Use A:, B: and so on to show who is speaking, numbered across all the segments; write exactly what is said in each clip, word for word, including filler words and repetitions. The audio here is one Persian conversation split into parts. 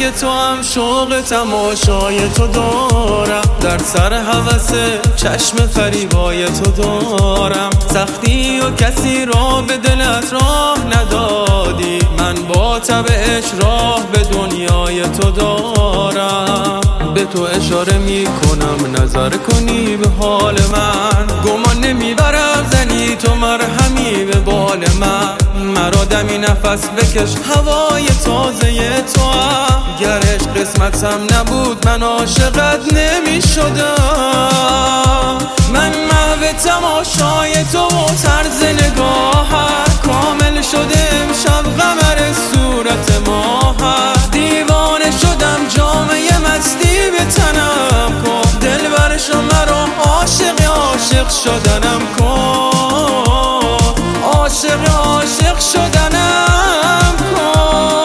A: مثل تو هم شوق تماشای تو دارم، در سر هوس چشم فریبای تو دارم. سختی و کسی را به دلت راه ندادی، من با طبعش راه به دنیای تو دارم. به تو اشاره می کنم نظر کنی به حال من، گمان نمیبرم زنی تو مرهمی به بال من. مرا دمی نفس بکش هوای تازه تو هم، گرش قسمتم نبود من عاشقت نمی شدم. من محو تماشای تو و طرز نگاهت، کامل شده امشب قمر صورت ماهت. دیوانه شدم جامعه مستی به تنم کن، دل برش مرا عاشق عاشق شدنم کن، عاشق عاشق شدنم کن.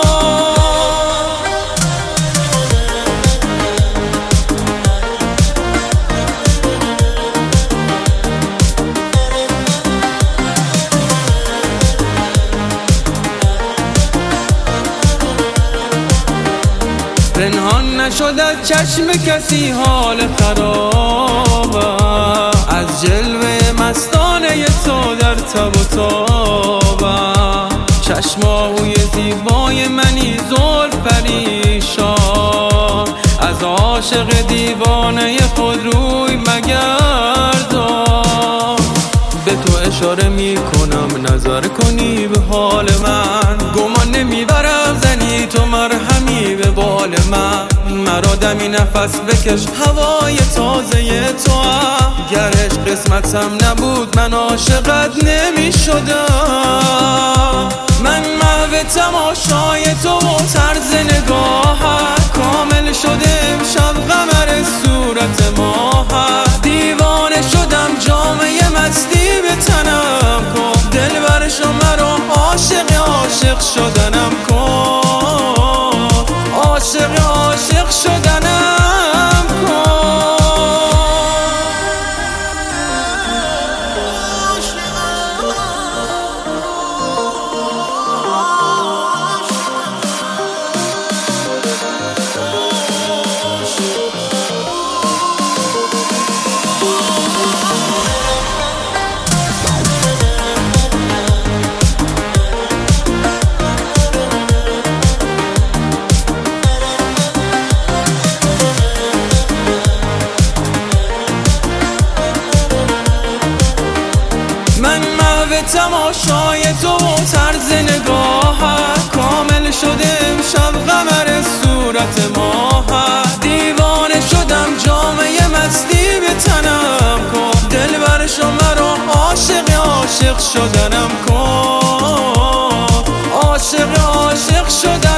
A: پنهان نشد چشم کسی حال خرابم، از جلوه مستانه تو در تب و تابم. چشماهوی زیبای منی زلف پریشان، از عاشق دیوانه خود روی مگردان. به تو اشاره می کنم نظر کنی به حال من، گمان نمیبرم زنی تو مرهمی به بال من. مرا دمی نفس بکش هوای تازه تو هم، گرش قسمتم نبود من عاشقت نمی شدم. من محو تماشای تو و طرز نگاهت، کامل شده امشب قمر صورت ماهت. دیوانه شدم جامعه مستی به تنم کن، دل برش مرا عاشق عاشق شدنم کن، عاشق عاشق شدنم کن. تماشای تو و طرز نگاهت، کامل شده امشب قمر صورت ماهت. دیوانه شدم جامعه مستی به تنم کن، دل برش مرا عاشق عاشق شدنم کن، عاشق عاشق شدنم